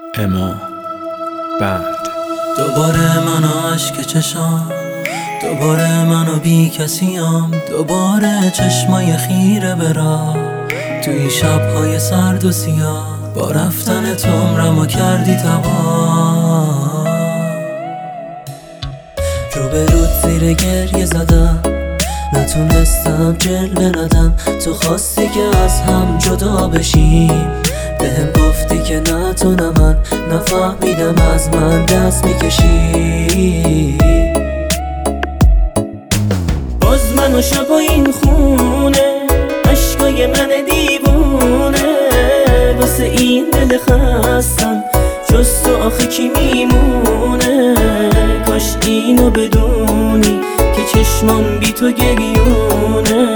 اما بند. دوباره من و عشق چشام، دوباره من و بی کسیم، دوباره چشمای خیره برا توی شبهای سرد و سیاه. با رفتن تو عمرمو کردی تباه. روبروت زیر گریه زدم، نتونستم جلوه ندم. تو خواستی که از هم جدا بشیم، بهم گفتی که نه تو نه من، نفهمیدم از من دست میکشی. باز من و شب و این خونه، عشقای من دیوونه، واسه این دل خستم جز تو آخه کی میمونه. کاش اینو بدونی که چشمام بی تو گریونه.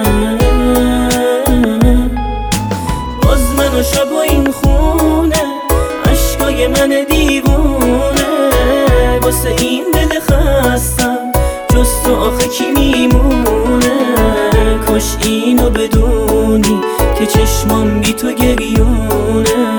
باز من و شب و این خونه، عشقای من دیوونه، واسه این دل خستم جز تو آخه کی میمونه. کاش اینو بدونی که چشمام بی تو گریونه.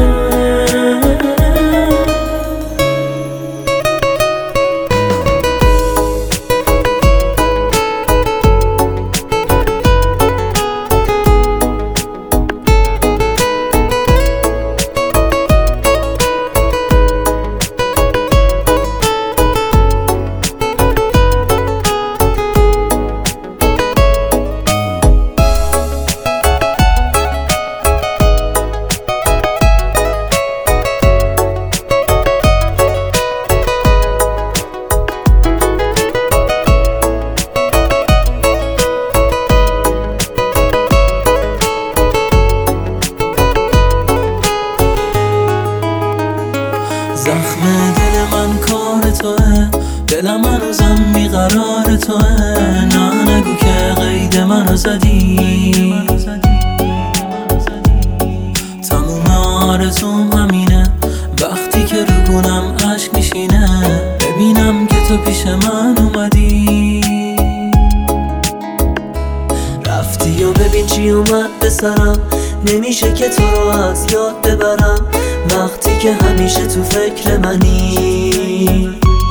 زخم دل من کار توه، دلم هنوزم بیقرار توه. نه نگو که قید منو زدی، تموم آرزوم همینه وقتی که رو گونم عشق میشینه، ببینم که تو پیش من اومدی. رفتی و ببین چی اومد به سرم، نمیشه که تو رو از یاد ببرم وقتی که همیشه تو فکر منی.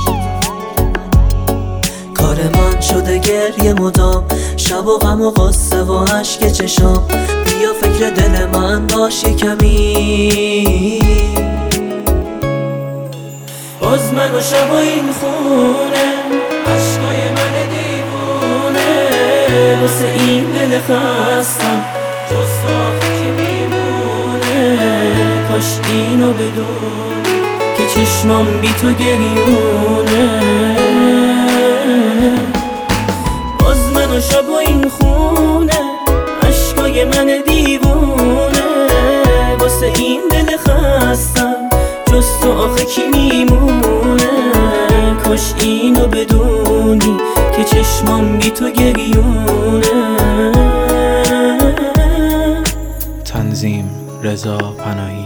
کار من شده گریه مدام، شب و غم و غصه و عشق چشام. بیا فکر دل من باش کمی. باز من و شب و این خونه، عشقای من دیوونه، واسه این دل خستم جز تو آخه کی میمونه. کاش اینو بدونی که چشمام بی تو گریونه. باز من و شب و این خونه، عشقای من دیوونه، واسه این دل خستم جز تو آخه کی میمونه. کاش اینو بدونی که چشمام بی تو گریونه. تنظیم رضا پناهی.